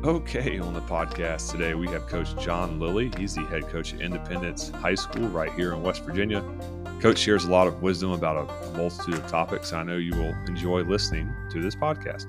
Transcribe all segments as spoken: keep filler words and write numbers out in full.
Okay, on the podcast today, we have Coach John Lilly. He's the head coach at Independence High School right here in West Virginia. Coach shares a lot of wisdom about a multitude of topics. I know you will enjoy listening to this podcast.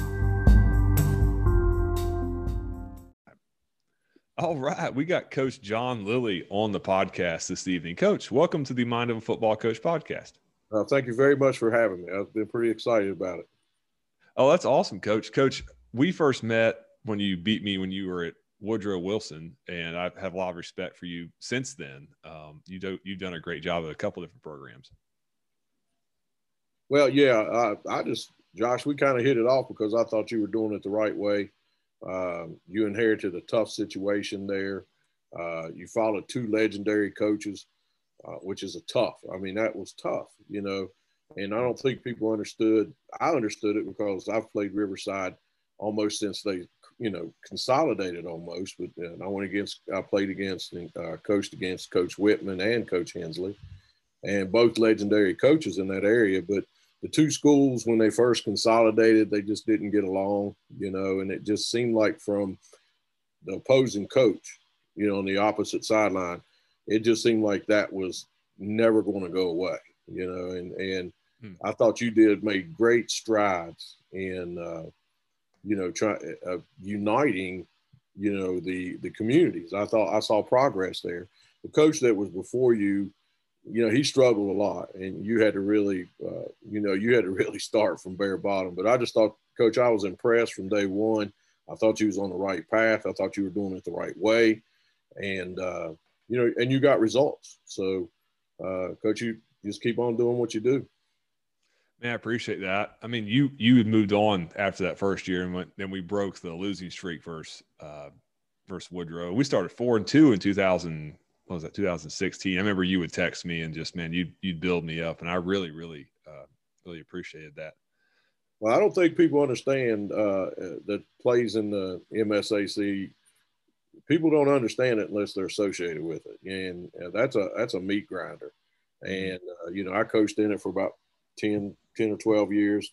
All right, we got Coach John Lilly on the podcast this evening. Coach, welcome to the Mind of a Football Coach podcast. Uh, thank you very much for having me. I've been pretty excited about it. Oh, that's awesome, Coach. Coach, we first met when you beat me when you were at Woodrow Wilson, and I've had a lot of respect for you since then. Um, you do, you've done a great job at a couple different programs. Well, yeah, I, I just, Josh, we kind of hit it off because I thought you were doing it the right way. Um, you inherited a tough situation there. Uh, you followed two legendary coaches, uh, which is a tough. I mean, that was tough, you know, and I don't think people understood. I understood it because I've played Riverside almost since they, you know, consolidated almost. But and I went against, I played against and uh, coached against Coach Whitman and Coach Hensley, and both legendary coaches in that area. But the two schools, when they first consolidated, they just didn't get along, you know, and it just seemed like from the opposing coach, you know, on the opposite sideline, it just seemed like that was never going to go away, you know, and, and hmm. I thought you did made great strides in, uh, you know, try, uh, uniting, you know, the, the communities. I thought I saw progress there. The coach that was before you, you know, he struggled a lot, and you had to really, uh, you know, you had to really start from bare bottom. But I just thought, Coach, I was impressed from day one. I thought you was on the right path. I thought you were doing it the right way. And, uh, you know, and you got results. So, uh, Coach, you just keep on doing what you do. Man, I appreciate that. I mean, you you had moved on after that first year, and went, then we broke the losing streak versus uh, versus Woodrow. We started four and two in two thousand. What was that? two thousand sixteen. I remember you would text me and just, man, you'd you'd build me up, and I really, really, uh, really appreciated that. Well, I don't think people understand uh, that plays in the M S A C. People don't understand it unless they're associated with it, and uh, that's a that's a meat grinder. And uh, you know, I coached in it for about ten, ten or twelve years,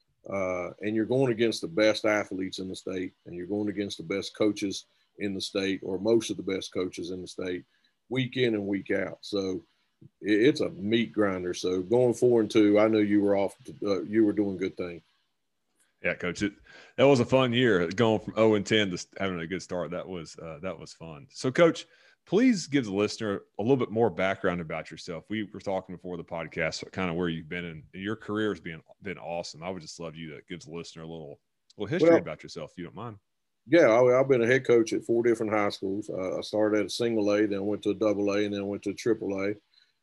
uh, and you're going against the best athletes in the state, and you're going against the best coaches in the state, or most of the best coaches in the state, week in and week out. So it, it's a meat grinder. So going four and two, I knew you were off. To, uh, you were doing good things. Yeah, Coach, it, that was a fun year going from oh and ten to having a good start. That was uh, that was fun. So, Coach, please give the listener a little bit more background about yourself. We were talking before the podcast, kind of where you've been, and your career has been been awesome. I would just love you to give the listener a little little history well, about yourself, if you don't mind. Yeah, I, I've been a head coach at four different high schools. Uh, I started at a single A, then went to a double A, and then went to a triple A.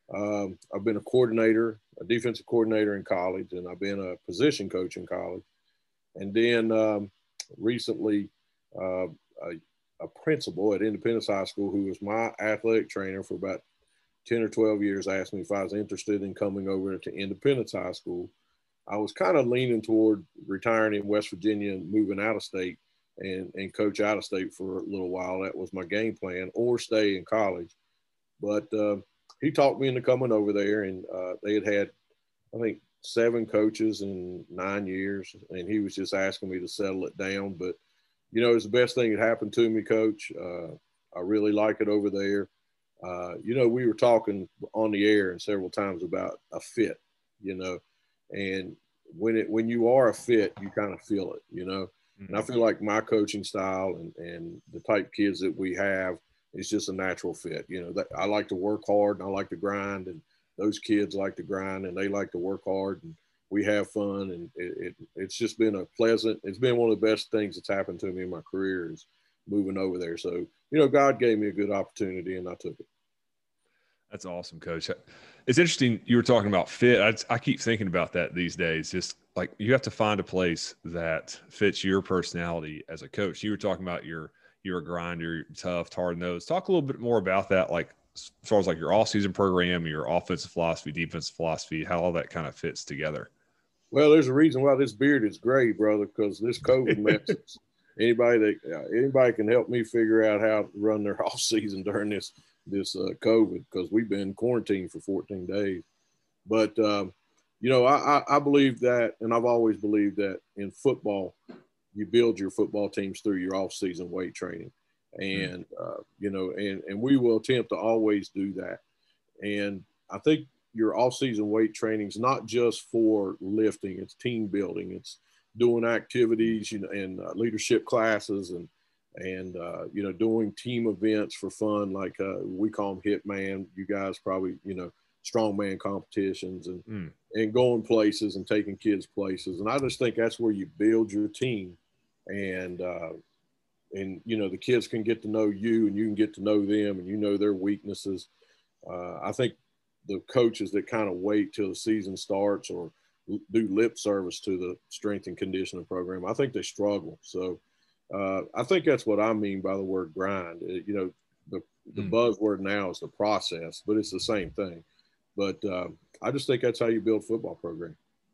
Um, I've been a coordinator, a defensive coordinator in college, and I've been a position coach in college. And then um, recently, uh, a, a principal at Independence High School, who was my athletic trainer for about ten or twelve years, asked me if I was interested in coming over to Independence High School. I was kind of leaning toward retiring in West Virginia and moving out of state and, and coach out of state for a little while. That was my game plan, or stay in college. But uh, he talked me into coming over there, and uh, they had had, I think, seven coaches in nine years, and he was just asking me to settle it down. But, you know, it's the best thing that happened to me, Coach. Uh, I really like it over there. Uh, you know, we were talking on the air and several times about a fit, you know, and when it when you are a fit, you kind of feel it, you know. Mm-hmm. And I feel like my coaching style and, and the type kids that we have is just a natural fit. You know, that I like to work hard and I like to grind, and those kids like to grind and they like to work hard, and we have fun. And it, it, it's just been a pleasant, it's been one of the best things that's happened to me in my career is moving over there. So, you know, God gave me a good opportunity and I took it. That's awesome, Coach. It's interesting. You were talking about fit. I, I keep thinking about that these days. Just like you have to find a place that fits your personality as a coach. You were talking about your, you're a grinder, you're tough, hard-nosed. Talk a little bit more about that, like as far as like your off-season program, your offensive philosophy, defensive philosophy, how all that kind of fits together. Well, there's a reason why this beard is gray, brother, because this COVID messes. Anybody that uh, anybody can help me figure out how to run their off season during this this uh, COVID, because we've been quarantined for fourteen days. But um, you know, I, I I believe that, and I've always believed that in football, you build your football teams through your off-season weight training. Mm. And, uh, you know, and, and we will attempt to always do that. And I think your off-season weight training is not just for lifting, it's team building. It's doing activities, you know, and uh, leadership classes and, and, uh, you know, doing team events for fun. Like uh, we call them Hitman. You guys probably, you know, strongman competitions and, Mm. and going places and taking kids places. And I just think that's where you build your team. And, uh, and, you know, the kids can get to know you and you can get to know them and you know their weaknesses. Uh, I think the coaches that kind of wait till the season starts or do lip service to the strength and conditioning program, I think they struggle. So uh, I think that's what I mean by the word grind. It, you know, the, the Mm. buzzword now is the process, but it's the same thing. But uh, I just think that's how you build a football program.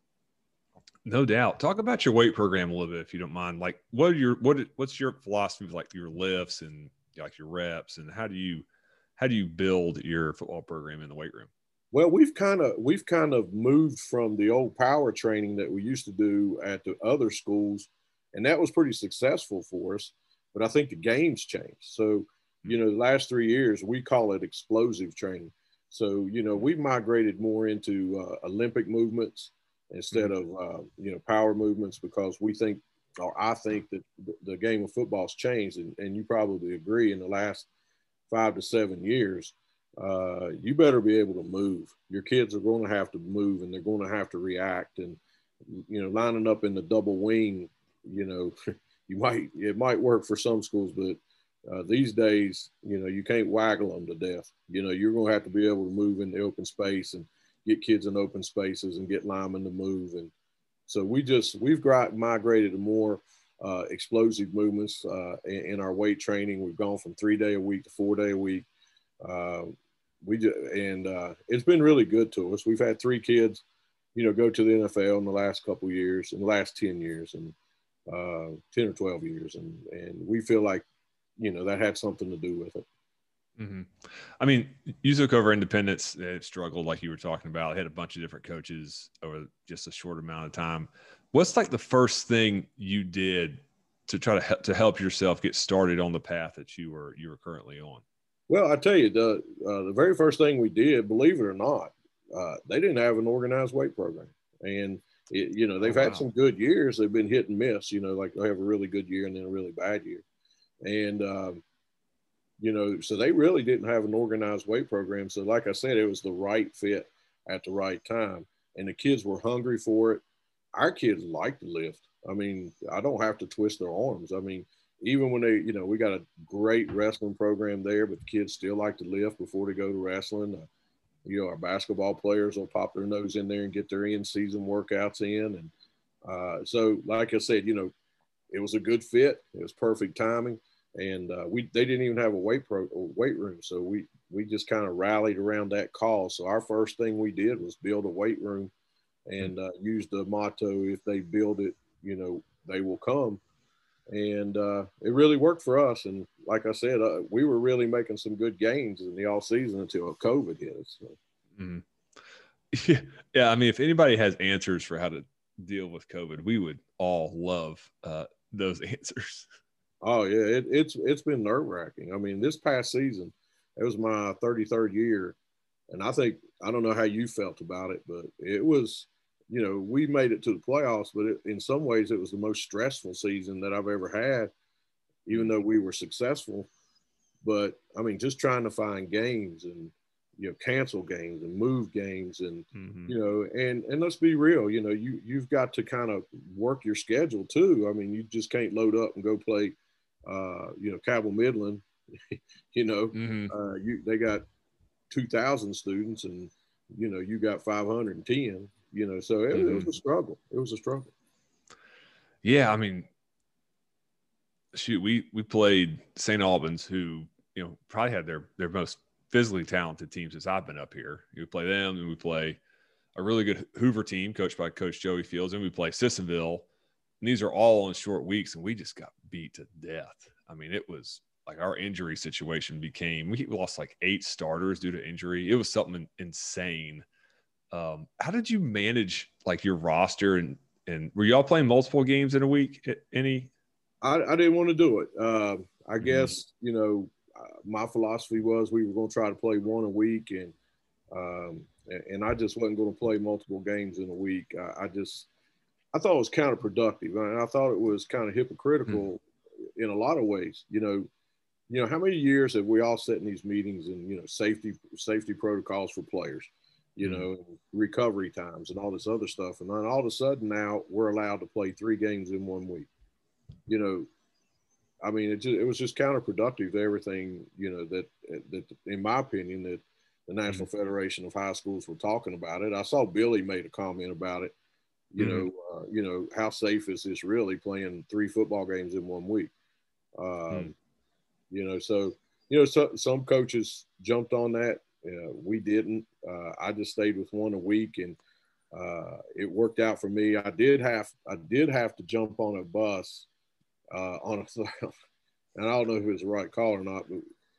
No doubt. Talk about your weight program a little bit, if you don't mind. Like, what are your what? What's your philosophy of like your lifts and like your reps, and how do you how do you build your football program in the weight room? Well, we've kind of we've kind of moved from the old power training that we used to do at the other schools, and that was pretty successful for us. But I think the game's changed. So, you know, the last three years we call it explosive training. So, you know, we've migrated more into uh, Olympic movements instead of uh, you know power movements because we think, or I think that the game of football's changed, and, and you probably agree in the last five to seven years. Uh, you better be able to move. Your kids are going to have to move and they're going to have to react. And, you know, lining up in the double wing, you know, you might, it might work for some schools, but uh, these days, you know, you can't waggle them to death. You know, you're going to have to be able to move in the open space and get kids in open spaces and get linemen to move. And so we just, we've got migrated to more uh, explosive movements uh, in, in our weight training. We've gone from three day a week to four day a week. Uh, we just, and uh, it's been really good to us. We've had three kids, you know, go to the N F L in the last couple of years, in the last ten years, and uh, ten or twelve years, and and we feel like, you know, that had something to do with it. Mm-hmm. I mean, you took over Independence. It struggled, like you were talking about. It had a bunch of different coaches over just a short amount of time. What's like the first thing you did to try to help, to help yourself get started on the path that you were you were currently on? Well, I tell you, the uh, the very first thing we did, believe it or not, uh, they didn't have an organized weight program, and it, you know they've Oh, had wow. some good years. They've been hit and miss. You know, like they have a really good year and then a really bad year, and um, you know, so they really didn't have an organized weight program. So, like I said, it was the right fit at the right time, and the kids were hungry for it. Our kids like to lift. I mean, I don't have to twist their arms. I mean, even when they, you know, we got a great wrestling program there, but the kids still like to lift before they go to wrestling. Uh, you know, our basketball players will pop their nose in there and get their in-season workouts in. And uh, so, like I said, you know, it was a good fit. It was perfect timing. And uh, we they didn't even have a weight pro weight room. So we, we just kind of rallied around that cause. So our first thing we did was build a weight room and uh, use the motto, if they build it, you know, they will come. And uh, it really worked for us. And like I said, uh, we were really making some good gains in the off season until COVID hit us. So. Mm-hmm. Yeah. yeah. I mean, if anybody has answers for how to deal with COVID, we would all love uh, those answers. Oh yeah, it, it's it's been nerve wracking. I mean, this past season, it was my thirty-third year, and I think I don't know how you felt about it, but it was, you know, we made it to the playoffs, but it, in some ways, it was the most stressful season that I've ever had. Even though we were successful, but I mean, just trying to find games and, you know, cancel games and move games and, Mm-hmm. you know, and, and let's be real, you know, you, you've got to kind of work your schedule too. I mean, you just can't load up and go play, uh, you know, Cabell Midland, you know, Mm-hmm. uh, you, they got two thousand students and, you know, you got five hundred ten, you know, so it, Mm-hmm. it was a struggle. It was a struggle. Yeah. I mean, shoot, we, we played Saint Albans, who, you know, probably had their, their most physically talented team since I've been up here. We play them, and we play a really good Hoover team coached by Coach Joey Fields, and we play Sissonville. And these are all in short weeks, and we just got beat to death. I mean, it was like our injury situation became, we lost like eight starters due to injury. It was something insane. Um, how did you manage like your roster, and, and were y'all playing multiple games in a week? Any? I, I didn't want to do it. Uh, I Mm-hmm. guess, you know, uh, my philosophy was we were going to try to play one a week, and um, and, and I just wasn't going to play multiple games in a week. I, I just I thought it was counterproductive, and I thought it was kind of hypocritical in a lot of ways. You know, you know, how many years have we all sat in these meetings and, you know, safety safety protocols for players, you Mm-hmm. know, and recovery times and all this other stuff, and then all of a sudden now we're allowed to play three games in one week. You know, I mean, it just, it was just counterproductive to everything, you know, that that in my opinion that the National Mm-hmm. Federation of High Schools were talking about it. I saw Billy made a comment about it. You Mm-hmm. know, uh, you know, how safe is this really playing three football games in one week? Mm-hmm. Um, you know, so you know, so, some coaches jumped on that. Uh, we didn't. Uh, I just stayed with one a week, and uh, it worked out for me. I did have I did have to jump on a bus uh, on a, and I don't know if it was the right call or not, but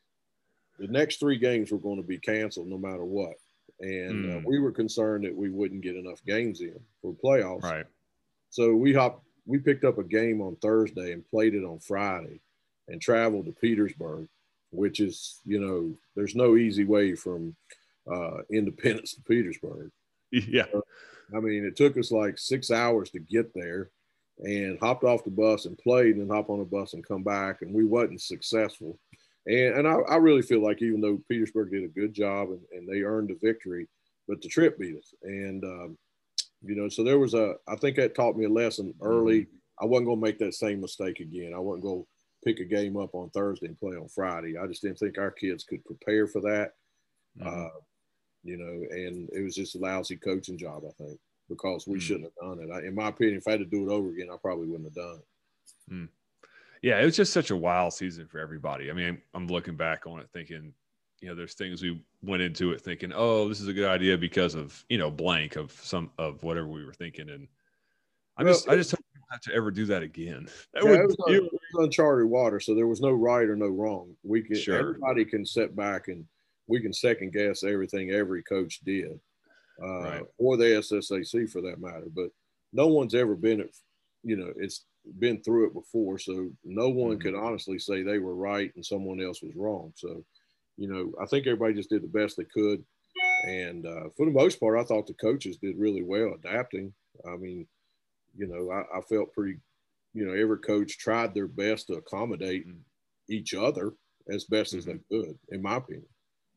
the next three games were going to be canceled no matter what, and uh, Mm. we were concerned that we wouldn't get enough games in for playoffs. Right. So we hopped. We picked up a game on Thursday and played it on Friday, and traveled to Petersburg, which is, you know, there's no easy way from uh, Independence to Petersburg. Yeah. Uh, I mean, it took us like six hours to get there, and hopped off the bus and played, and hop on a bus and come back, and we wasn't successful. And and I, I really feel like even though Petersburg did a good job and, and they earned the victory, but the trip beat us. And um, you know, so there was a, I think that taught me a lesson early. Mm-hmm. I wasn't going to make that same mistake again. I wasn't going to pick a game up on Thursday and play on Friday. I just didn't think our kids could prepare for that. Mm-hmm. Uh, you know, and it was just a lousy coaching job, I think, because we Mm. shouldn't have done it. I, in my opinion, if I had to do it over again, I probably wouldn't have done it. Mm. Yeah, it was just such a wild season for everybody. I mean, I'm looking back on it thinking, you know, there's things we went into it thinking, oh, this is a good idea because of, you know, blank of some of whatever we were thinking. And I'm Well, just, I just hope we don't have to ever do that again. That yeah, it would, was, you it was uncharted water, so there was no right or no wrong. We can sure. everybody can sit back and we can second guess everything every coach did, uh, Right. or the S S A C for that matter. But no one's ever been it, you know, it's been through it before, so no one Mm-hmm. could honestly say they were right and someone else was wrong. So, you know, I think everybody just did the best they could, and uh, for the most part, I thought the coaches did really well adapting. I mean, you know, I, I felt pretty, you know, every coach tried their best to accommodate Mm-hmm. each other as best as Mm-hmm. they could, in my opinion.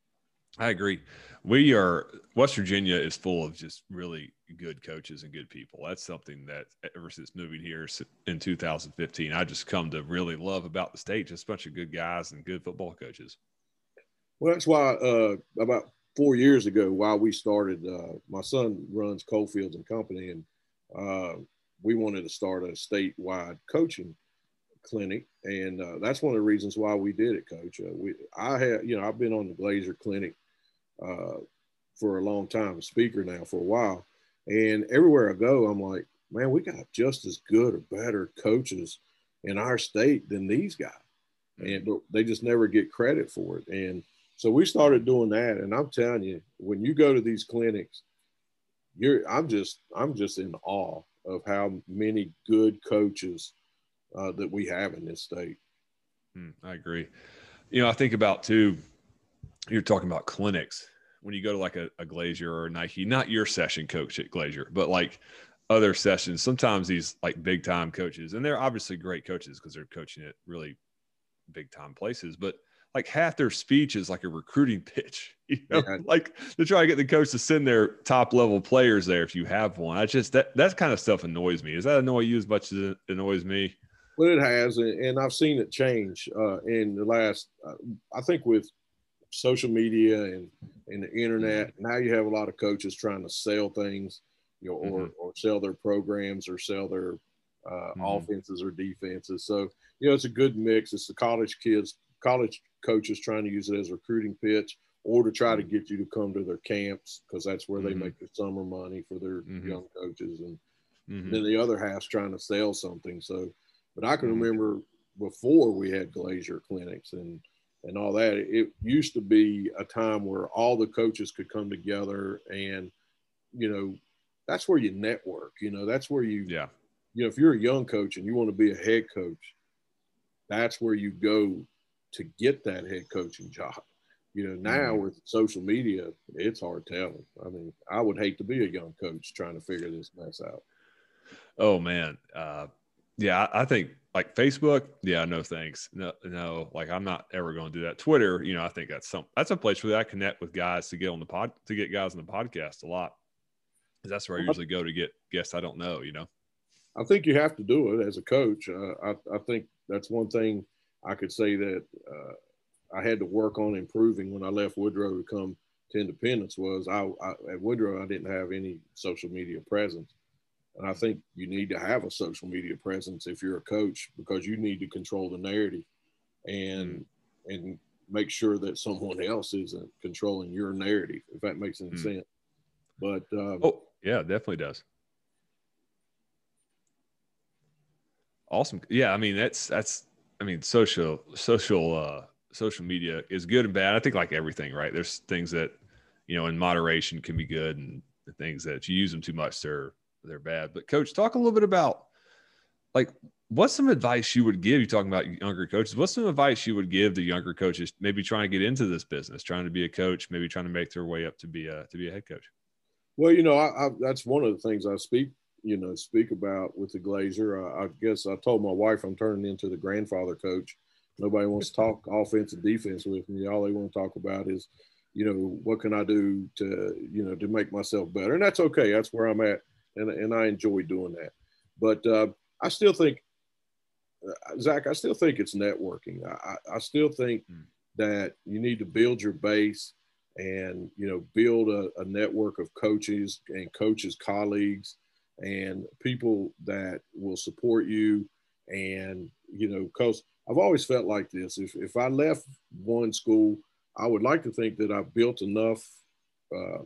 I agree. We are West Virginia is full of just really good coaches and good people. That's something that ever since moving here in two thousand fifteen, I just come to really love about the state. Just a bunch of good guys and good football coaches. Well, that's why uh, about four years ago, while we started, uh, my son runs Coalfields and Company, and uh, we wanted to start a statewide coaching clinic, and uh, that's one of the reasons why we did it, Coach. Uh, we, I have, you know, I've been on the Glazier Clinic uh, for a long time, a speaker now for a while, and everywhere I go, I'm like, man, we got just as good or better coaches in our state than these guys, Mm-hmm. and but they just never get credit for it. And so we started doing that, and I'm telling you, when you go to these clinics, you're I'm just I'm just in awe of how many good coaches uh, that we have in this state. Mm, I agree. You know, I think about too, you're talking about clinics. When you go to like a, a Glazier or a Nike, not your session coach at Glazier, but like other sessions, sometimes these like big time coaches, and they're obviously great coaches because they're coaching at really big time places, but like half their speech is like a recruiting pitch, you know, Yeah. like to try to get the coach to send their top level players there if you have one. I just that that kind of stuff annoys me. Does that annoy you as much as it annoys me? Well, it has, and I've seen it change uh, in the last. Uh, I think with social media and and the internet, Mm-hmm. now you have a lot of coaches trying to sell things, you know, or Mm-hmm. or sell their programs or sell their uh, Mm-hmm. offenses or defenses. So you know, it's a good mix. It's the college kids, college coaches trying to use it as a recruiting pitch, or to try to get you to come to their camps because that's where they Mm-hmm. make their summer money for their Mm-hmm. young coaches, and Mm-hmm. then the other half's trying to sell something. So, but I can Mm-hmm. remember before we had Glazier clinics and and all that, it used to be a time where all the coaches could come together, and you know, that's where you network. You know, that's where you Yeah. you know, if you're a young coach and you want to be a head coach, that's where you go to get that head coaching job. You know, now Mm-hmm. with social media, it's hard telling. I mean, I would hate to be a young coach trying to figure this mess out. Oh man. Uh, yeah, I, I think like Facebook. Yeah, no thanks. No, no. Like I'm not ever going to do that. Twitter. You know, I think that's some that's a place where I connect with guys to get on the pod to get guys on the podcast a lot. Because that's where I usually go to get guests I don't know. You know. I think you have to do it as a coach. Uh, I, I think that's one thing I could say that uh, I had to work on improving when I left Woodrow to come to Independence was I, I at Woodrow I didn't have any social media presence. And I think you need to have a social media presence if you're a coach because you need to control the narrative and mm. and make sure that someone else isn't controlling your narrative, if that makes any mm. sense. But um, oh yeah, it definitely does. Awesome. Yeah, I mean that's that's I mean social social uh social media is good and bad. I think like everything, right? There's things that, you know, in moderation can be good and the things that if you use them too much they're they're bad. But coach, talk a little bit about like what's some advice you would give, you talking about younger coaches, what's some advice you would give the younger coaches maybe trying to get into this business, trying to be a coach, maybe trying to make their way up to be a to be a head coach? Well, you know, I, I, that's one of the things I speak, you know, speak about with the Glazer. I, I guess I told my wife I'm turning into the grandfather coach. Nobody wants to talk offense and defense with me. All they want to talk about is, you know, what can I do to, you know, to make myself better? And that's okay. That's where I'm at. And, and I enjoy doing that. But uh, I still think, uh, Zach, I still think it's networking. I, I still think mm. that you need to build your base and, you know, build a, a network of coaches and coaches, colleagues, and people that will support you. And, you know, because I've always felt like this. If, if I left one school, I would like to think that I've built enough uh,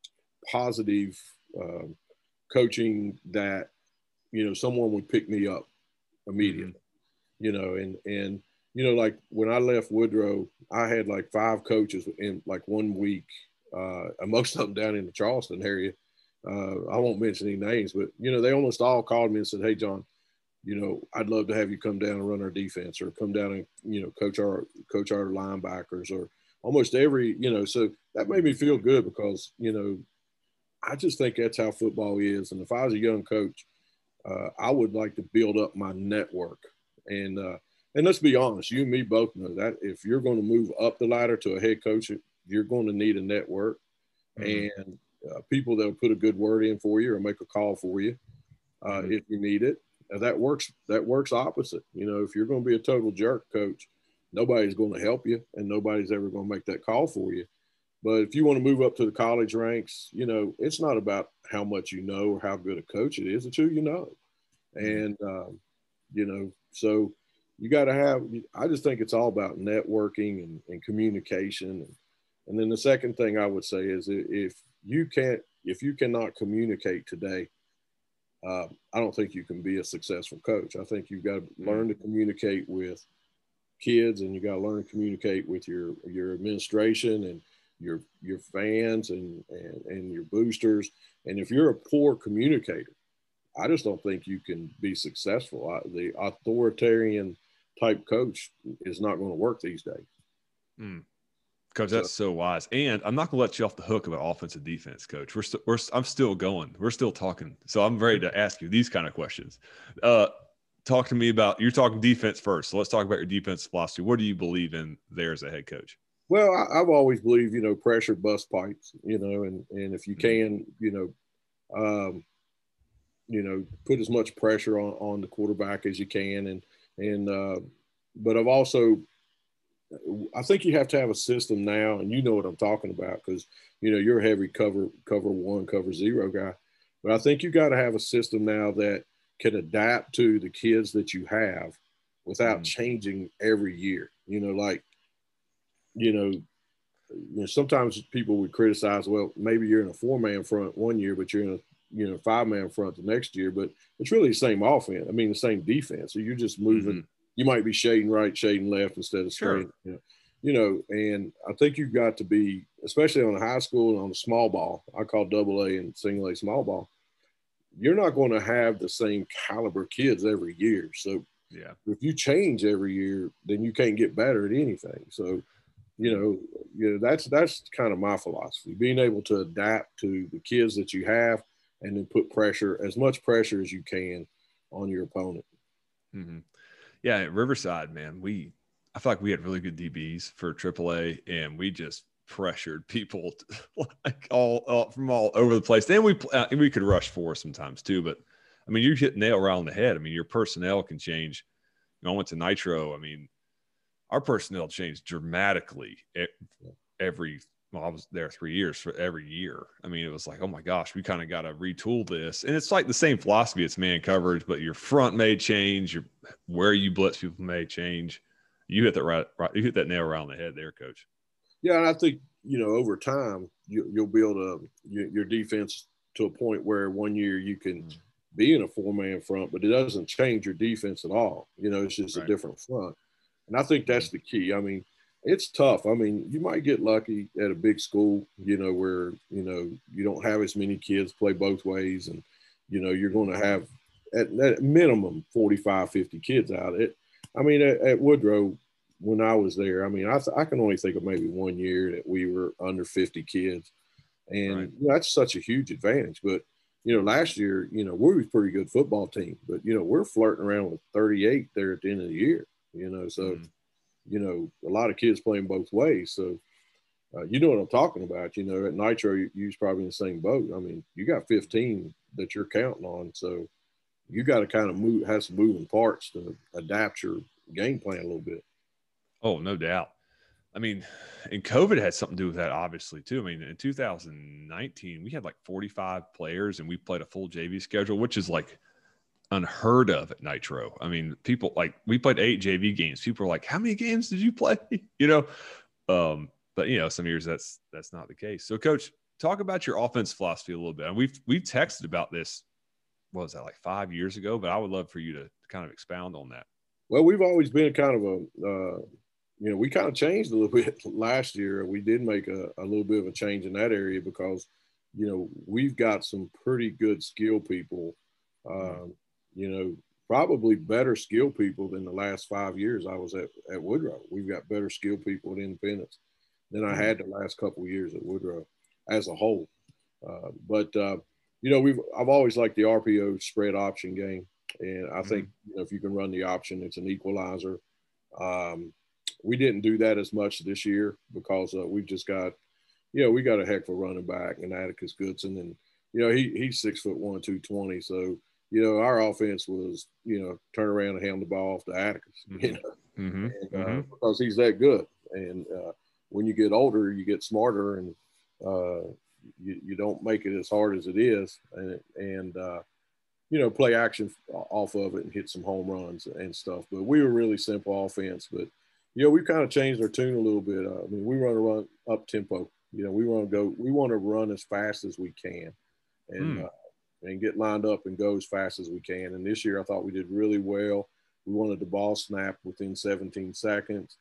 positive uh, coaching that, you know, someone would pick me up immediately, mm-hmm. you know, and, and, you know, like when I left Woodrow, I had like five coaches in like one week, uh, and most of them down in the Charleston area. Uh, I won't mention any names, but, you know, they almost all called me and said, hey, John, you know, I'd love to have you come down and run our defense or come down and, you know, coach our, coach our linebackers or almost every, you know, so that made me feel good because, you know, I just think that's how football is. And if I was a young coach, uh, I would like to build up my network. And, uh, and let's be honest, you and me both know that if you're going to move up the ladder to a head coach, you're going to need a network mm-hmm. and uh, people that will put a good word in for you or make a call for you uh, mm-hmm. if you need it. And that works. That works opposite. You know, if you're going to be a total jerk coach, nobody's going to help you and nobody's ever going to make that call for you. But if you want to move up to the college ranks, you know, it's not about how much you know or how good a coach it is. It's who you know. And, um, you know, so you got to have – I just think it's all about networking and, and communication. And, and then the second thing I would say is if you can't – if you cannot communicate today, uh, I don't think you can be a successful coach. I think you've got to learn to communicate with kids and you got to learn to communicate with your your administration and – your your fans and, and and your boosters. And if you're a poor communicator, I just don't think you can be successful. I, the authoritarian type coach is not going to work these days. Mm. Coach, that's so, so wise. And I'm not going to let you off the hook about offense and defense, Coach. We're, st- we're I'm still going. We're still talking. So I'm ready to ask you these kind of questions. Uh, talk to me about – you're talking defense first. So let's talk about your defense philosophy. What do you believe in there as a head coach? Well, I, I've always believed, you know, pressure bust pipes, you know, and, and if you can, you know, um, you know, put as much pressure on, on the quarterback as you can. And, and, uh, but I've also, I think you have to have a system now, and you know what I'm talking about because, you know, you're a heavy cover, cover one, cover zero guy. But I think you got to have a system now that can adapt to the kids that you have without mm-hmm. changing every year, you know, like, You know, you know, sometimes people would criticize, well, maybe you're in a four-man front one year, but you're in a, you know, five-man front the next year. But it's really the same offense. I mean, the same defense. So you're just moving. Mm-hmm. You might be shading right, shading left instead of straight. Sure. You know, you know, and I think you've got to be, especially on the high school and on the small ball, I call double A and single A small ball, you're not going to have the same caliber kids every year. So Yeah. If you change every year, then you can't get better at anything. So, you know, you know, that's, that's kind of my philosophy, being able to adapt to the kids that you have and then put pressure, as much pressure as you can on your opponent. Mm-hmm. Yeah. At Riverside, man, we, I feel like we had really good D Bs for triple A, and we just pressured people to, like all, all from all over the place. Then we, uh, we could rush four sometimes too, but I mean, you hit nail around the head. I mean, your personnel can change. You know, I went to Nitro. I mean, our personnel changed dramatically every, well, I was there three years for every year. I mean, it was like, oh my gosh, we kind of got to retool this. And it's like the same philosophy. It's man coverage, but your front may change, your where you blitz people may change. You hit that right, right you hit that nail around the head there, Coach. Yeah, and I think, you know, over time, you, you'll build a, your, your defense to a point where one year you can mm. be in a four-man front, but it doesn't change your defense at all. You know, it's just right. a different front. And I think that's the key. I mean, it's tough. I mean, you might get lucky at a big school, you know, where, you know, you don't have as many kids play both ways. And, you know, you're going to have at, at minimum forty-five, fifty kids out. It, I mean, at, at Woodrow, when I was there, I mean, I, I can only think of maybe one year that we were under fifty kids. And right. you know, that's such a huge advantage. But, you know, last year, you know, we were a pretty good football team. But, you know, we're flirting around with thirty-eight there at the end of the year, you know. So, mm. you know, a lot of kids playing both ways. So, uh, you know what I'm talking about. You know, at Nitro, you, you was probably in the same boat. I mean, you got fifteen that you're counting on. So, you got to kind of move, have some moving parts to adapt your game plan a little bit. Oh, no doubt. I mean, and COVID had something to do with that, obviously, too. I mean, in two thousand nineteen, we had like forty-five players, and we played a full J V schedule, which is like unheard of at Nitro. I mean, people like we played eight J V games. People are like, "How many games did you play?" You know, um, but you know, some years that's that's not the case. So, Coach, talk about your offense philosophy a little bit. And we've we've texted about this. What was that, like five years ago? But I would love for you to kind of expound on that. Well, we've always been kind of a, uh, you know, we kind of changed a little bit last year. We did make a, a little bit of a change in that area because, you know, we've got some pretty good skill people, um, mm-hmm. you know, probably better skill people than the last five years I was at, at Woodrow. We've got better skill people at Independence than I had the last couple of years at Woodrow as a whole. Uh, but, uh, you know, we've I've always liked the R P O spread option game. And I think, you know, if you can run the option, it's an equalizer. Um, we didn't do that as much this year because uh, we've just got, you know, we got a heck of a running back in Atticus Goodson. And, you know, he he's six foot one, two twenty. So, you know, our offense was, you know, turn around and hand the ball off to Atticus, mm-hmm. you know, mm-hmm. and, uh, mm-hmm. because he's that good. And uh, when you get older, you get smarter and uh, you, you don't make it as hard as it is. And, and uh, you know, play action off of it and hit some home runs and stuff. But we were really simple offense. But, you know, we've kind of changed our tune a little bit. Uh, I mean, we want to run up tempo. You know, we want to go, we want to run as fast as we can and, mm. uh, and get lined up and go as fast as we can. And this year I thought we did really well. We wanted the ball snapped within seventeen seconds.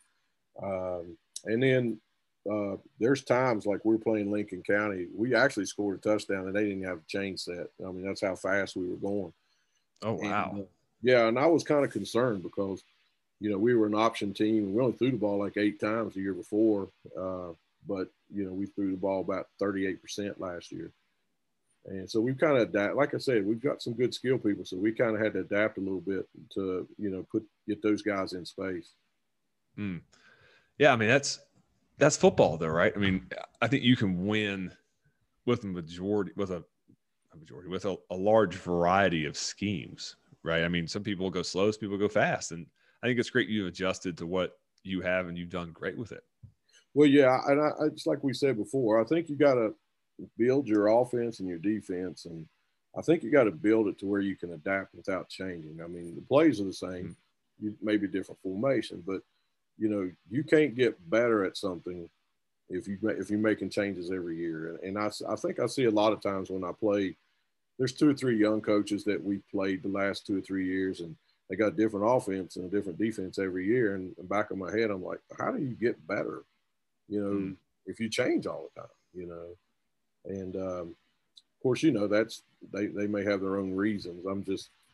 Um, and then uh, there's times like we're playing Lincoln County, we actually scored a touchdown and they didn't have a chain set. I mean, that's how fast we were going. Oh, wow. And, uh, yeah. And I was kind of concerned because, you know, we were an option team and we only threw the ball like eight times the year before. Uh, but, you know, we threw the ball about thirty-eight percent last year. And so we've kind of adapt, like I said, we've got some good skill people. So we kind of had to adapt a little bit to, you know, put, get those guys in space. Mm. Yeah. I mean, that's, that's football though, right? I mean, I think you can win with a majority, with a, a majority, with a, a large variety of schemes, right? I mean, some people go slow, some people go fast. And I think it's great you've adjusted to what you have and you've done great with it. Well, yeah. And I, it's like we said before, I think you got to build your offense and your defense. And I think you got to build it to where you can adapt without changing. I mean, the plays are the same, mm-hmm. you, maybe different formation, but you know, you can't get better at something if you if you're making changes every year. And, and I, I think I see a lot of times when I play, there's two or three young coaches that we played the last two or three years, and they got different offense and a different defense every year. And in the back of my head, I'm like, how do you get better? You know, mm. if you change all the time, you know. And um, of course, you know, that's they they may have their own reasons. I'm just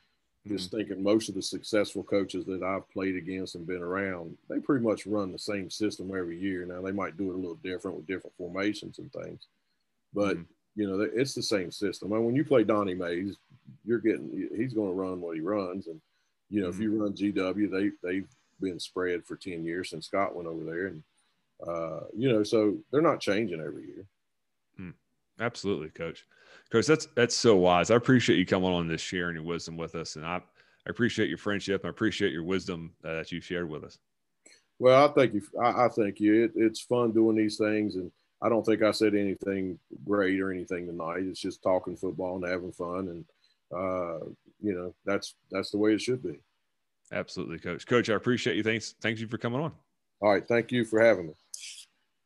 just Mm-hmm. thinking most of the successful coaches that I've played against and been around, they pretty much run the same system every year. Now they might do it a little different with different formations and things, but Mm-hmm. you know, it's the same system. I mean, when you play Donnie Mays, you're getting, he's going to run what he runs. And, you know, Mm-hmm. if you run G W, they, they've been spread for ten years since Scott went over there. And, uh, you know, so they're not changing every year. Mm. Absolutely, Coach. Coach, that's that's so wise. I appreciate you coming on this, sharing your wisdom with us, and I, I appreciate your friendship. And I appreciate your wisdom uh, that you shared with us. Well, I thank you. I, I thank you. It, it's fun doing these things, and I don't think I said anything great or anything tonight. It's just talking football and having fun, and uh, you know, that's that's the way it should be. Absolutely, Coach. Coach, I appreciate you. Thanks. Thank you for coming on. All right, thank you for having me.